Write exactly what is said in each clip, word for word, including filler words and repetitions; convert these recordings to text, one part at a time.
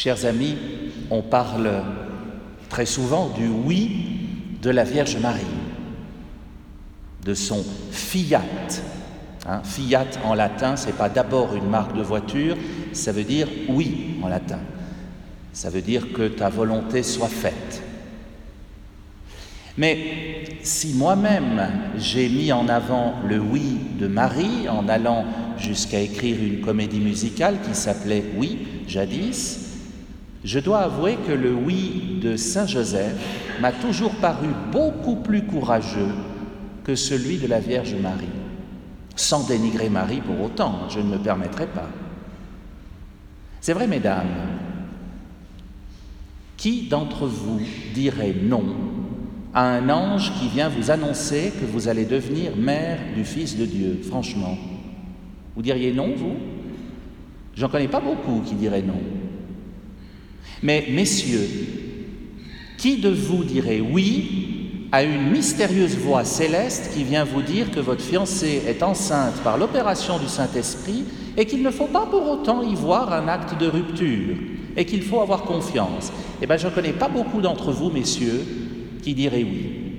Chers amis, on parle très souvent du oui de la Vierge Marie, de son fiat. Hein, fiat en latin, ce n'est pas d'abord une marque de voiture, ça veut dire oui en latin. Ça veut dire que ta volonté soit faite. Mais si moi-même j'ai mis en avant le oui de Marie en allant jusqu'à écrire une comédie musicale qui s'appelait « Oui » jadis, je dois avouer que le oui de Saint Joseph m'a toujours paru beaucoup plus courageux que celui de la Vierge Marie. Sans dénigrer Marie pour autant, je ne me permettrai pas. C'est vrai, mesdames, qui d'entre vous dirait non à un ange qui vient vous annoncer que vous allez devenir mère du Fils de Dieu, franchement? Vous diriez non, vous? J'en connais pas beaucoup qui diraient non. Mais messieurs, qui de vous dirait oui à une mystérieuse voix céleste qui vient vous dire que votre fiancée est enceinte par l'opération du Saint-Esprit et qu'il ne faut pas pour autant y voir un acte de rupture et qu'il faut avoir confiance? Eh bien, je ne connais pas beaucoup d'entre vous, messieurs, qui diraient oui.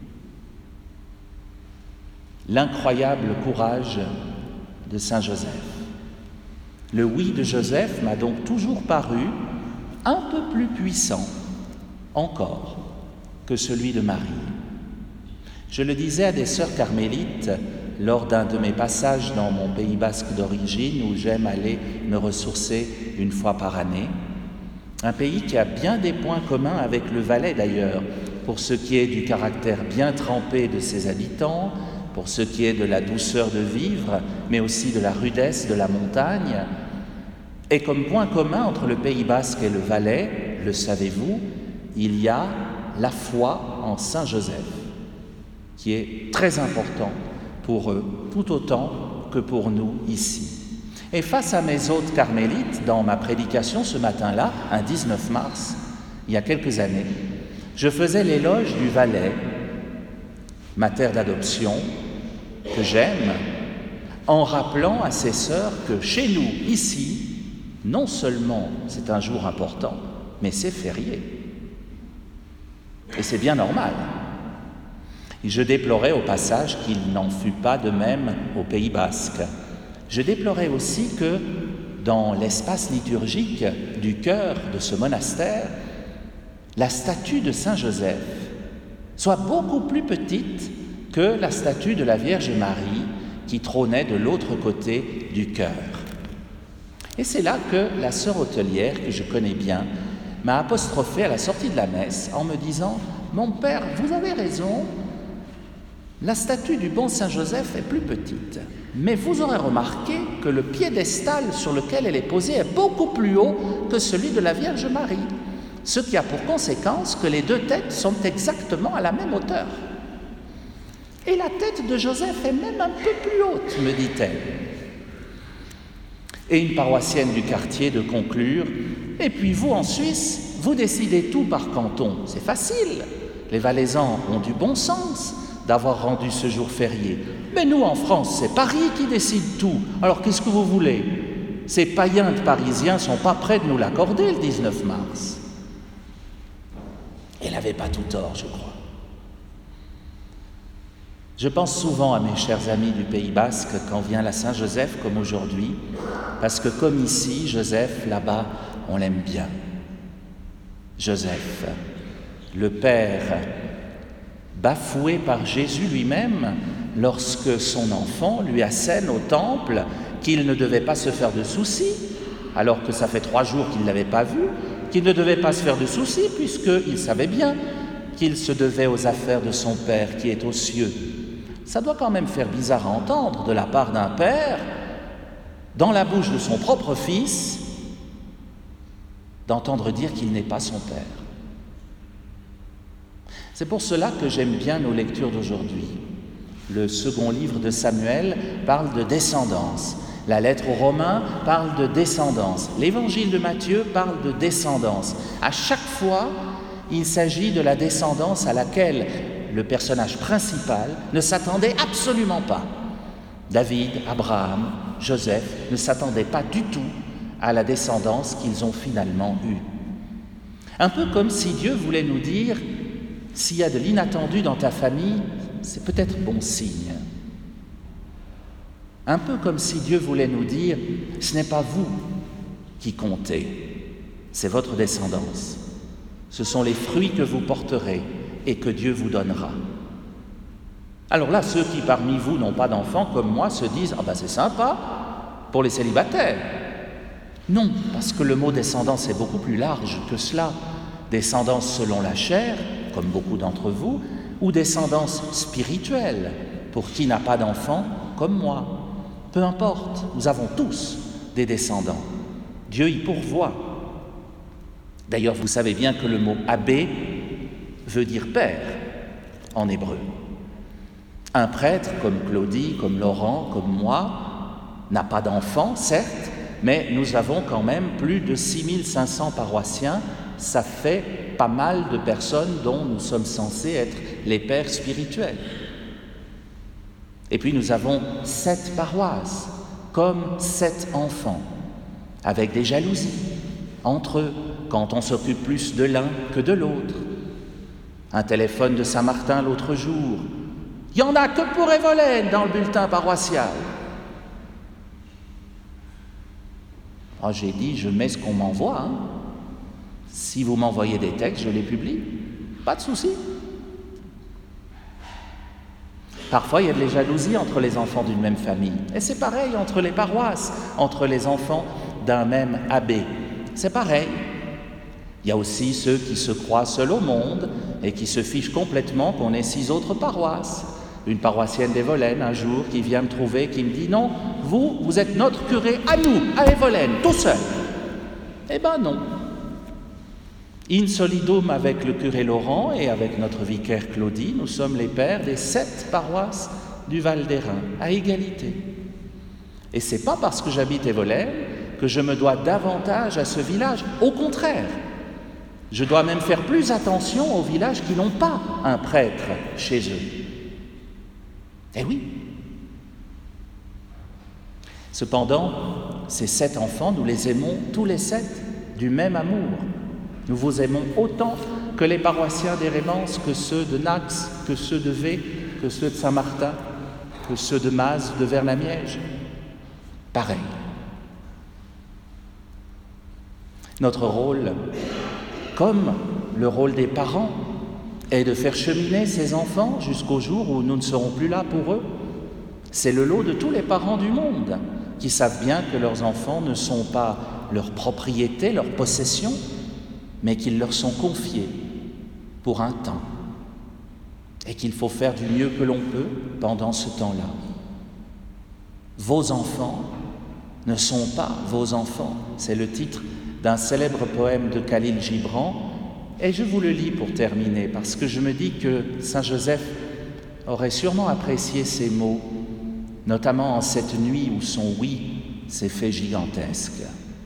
L'incroyable courage de Saint Joseph. Le oui de Joseph m'a donc toujours paru un peu plus puissant encore que celui de Marie. Je le disais à des sœurs carmélites lors d'un de mes passages dans mon Pays basque d'origine où j'aime aller me ressourcer une fois par année, un pays qui a bien des points communs avec le Valais d'ailleurs, pour ce qui est du caractère bien trempé de ses habitants, pour ce qui est de la douceur de vivre, mais aussi de la rudesse de la montagne. Et comme point commun entre le Pays basque et le Valais, le savez-vous, il y a la foi en Saint Joseph, qui est très important pour eux, tout autant que pour nous ici. Et face à mes hôtes carmélites, dans ma prédication ce matin-là, un dix-neuf mars, il y a quelques années, je faisais l'éloge du Valais, ma terre d'adoption, que j'aime, en rappelant à ces sœurs que chez nous, ici, non seulement c'est un jour important, mais c'est férié. Et c'est bien normal. Et je déplorais au passage qu'il n'en fût pas de même au Pays basque. Je déplorais aussi que, dans l'espace liturgique du chœur de ce monastère, la statue de Saint Joseph soit beaucoup plus petite que la statue de la Vierge Marie qui trônait de l'autre côté du chœur. Et c'est là que la sœur hôtelière, que je connais bien, m'a apostrophé à la sortie de la messe en me disant « Mon père, vous avez raison, la statue du bon Saint Joseph est plus petite, mais vous aurez remarqué que le piédestal sur lequel elle est posée est beaucoup plus haut que celui de la Vierge Marie, ce qui a pour conséquence que les deux têtes sont exactement à la même hauteur. Et la tête de Joseph est même un peu plus haute, me dit-elle. » Et une paroissienne du quartier de conclure « Et puis vous, en Suisse, vous décidez tout par canton. C'est facile. Les Valaisans ont du bon sens d'avoir rendu ce jour férié. Mais nous, en France, c'est Paris qui décide tout. Alors qu'est-ce que vous voulez? Ces païens de Parisiens ne sont pas prêts de nous l'accorder le dix-neuf mars. » Elle n'avait pas tout tort, je crois. Je pense souvent à mes chers amis du Pays basque quand vient la Saint-Joseph comme aujourd'hui, parce que comme ici, Joseph, là-bas, on l'aime bien. Joseph, le Père, bafoué par Jésus lui-même lorsque son enfant lui assène au temple qu'il ne devait pas se faire de soucis, alors que ça fait trois jours qu'il ne l'avait pas vu, qu'il ne devait pas se faire de soucis puisqu'il savait bien qu'il se devait aux affaires de son Père qui est aux cieux. Ça doit quand même faire bizarre à entendre de la part d'un père, dans la bouche de son propre fils, d'entendre dire qu'il n'est pas son père. C'est pour cela que j'aime bien nos lectures d'aujourd'hui. Le second livre de Samuel parle de descendance. La lettre aux Romains parle de descendance. L'évangile de Matthieu parle de descendance. À chaque fois, il s'agit de la descendance à laquelle le personnage principal ne s'attendait absolument pas. David, Abraham, Joseph ne s'attendaient pas du tout à la descendance qu'ils ont finalement eue. Un peu comme si Dieu voulait nous dire, s'il y a de l'inattendu dans ta famille, c'est peut-être bon signe. Un peu comme si Dieu voulait nous dire, ce n'est pas vous qui comptez, c'est votre descendance. Ce sont les fruits que vous porterez et que Dieu vous donnera. Alors là, ceux qui parmi vous n'ont pas d'enfants comme moi se disent « Ah ben c'est sympa pour les célibataires ». Non, parce que le mot descendance est beaucoup plus large que cela. Descendance selon la chair, comme beaucoup d'entre vous, ou descendance spirituelle, pour qui n'a pas d'enfants comme moi. Peu importe, nous avons tous des descendants. Dieu y pourvoit. D'ailleurs, vous savez bien que le mot « abbé » veut dire « père » en hébreu. Un prêtre comme Claudie, comme Laurent, comme moi, n'a pas d'enfants, certes, mais nous avons quand même plus de six mille cinq cents paroissiens. Ça fait pas mal de personnes dont nous sommes censés être les pères spirituels. Et puis nous avons sept paroisses, comme sept enfants, avec des jalousies entre eux, quand on s'occupe plus de l'un que de l'autre. Un téléphone de Saint-Martin l'autre jour. Il n'y en a que pour Evolène dans le bulletin paroissial. Oh, j'ai dit, je mets ce qu'on m'envoie. Hein. Si vous m'envoyez des textes, je les publie. Pas de souci. Parfois, il y a des jalousies entre les enfants d'une même famille. Et c'est pareil entre les paroisses, entre les enfants d'un même abbé. C'est pareil. Il y a aussi ceux qui se croient seuls au monde et qui se fichent complètement qu'on ait six autres paroisses. Une paroissienne d'Evolène, un jour, qui vient me trouver, qui me dit « Non, vous, vous êtes notre curé à nous, à Evolène, tout seul. » Eh ben non. In solidum avec le curé Laurent et avec notre vicaire Claudie, nous sommes les pères des sept paroisses du Val d'Airain, à égalité. Et c'est pas parce que j'habite Evolène que je me dois davantage à ce village. Au contraire, je dois même faire plus attention aux villages qui n'ont pas un prêtre chez eux. Eh oui. Cependant, ces sept enfants, nous les aimons tous les sept du même amour. Nous vous aimons autant que les paroissiens d'Hérémence, que ceux de Nax, que ceux de Vaux, que ceux de Saint-Martin, que ceux de Mazes, de Vernamiège. Pareil. Notre rôle, comme le rôle des parents, est de faire cheminer ces enfants jusqu'au jour où nous ne serons plus là pour eux. C'est le lot de tous les parents du monde qui savent bien que leurs enfants ne sont pas leur propriété, leur possession, mais qu'ils leur sont confiés pour un temps et qu'il faut faire du mieux que l'on peut pendant ce temps-là. Vos enfants ne sont pas vos enfants. C'est le titre d'un célèbre poème de Khalil Gibran. Et je vous le lis pour terminer, parce que je me dis que Saint Joseph aurait sûrement apprécié ces mots, notamment en cette nuit où son oui s'est fait gigantesque.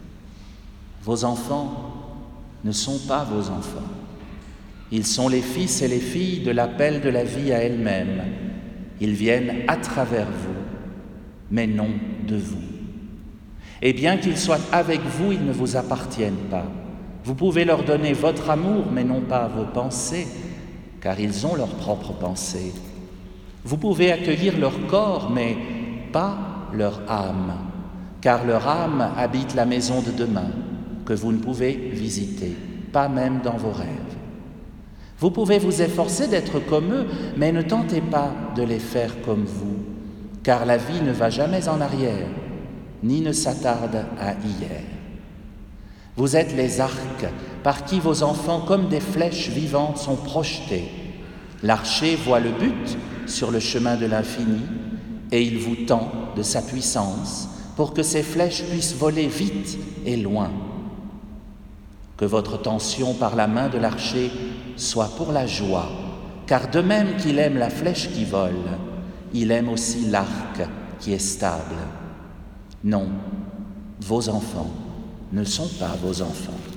Vos enfants ne sont pas vos enfants. Ils sont les fils et les filles de l'appel de la vie à elle-même. Ils viennent à travers vous, mais non de vous. Et bien qu'ils soient avec vous, ils ne vous appartiennent pas. Vous pouvez leur donner votre amour, mais non pas vos pensées, car ils ont leurs propres pensées. Vous pouvez accueillir leur corps, mais pas leur âme, car leur âme habite la maison de demain, que vous ne pouvez visiter, pas même dans vos rêves. Vous pouvez vous efforcer d'être comme eux, mais ne tentez pas de les faire comme vous, car la vie ne va jamais en arrière, ni ne s'attarde à hier. Vous êtes les arcs par qui vos enfants, comme des flèches vivantes, sont projetés. L'archer voit le but sur le chemin de l'infini et il vous tend de sa puissance pour que ces flèches puissent voler vite et loin. Que votre tension par la main de l'archer soit pour la joie, car de même qu'il aime la flèche qui vole, il aime aussi l'arc qui est stable. Non, vos enfants ne sont pas vos enfants.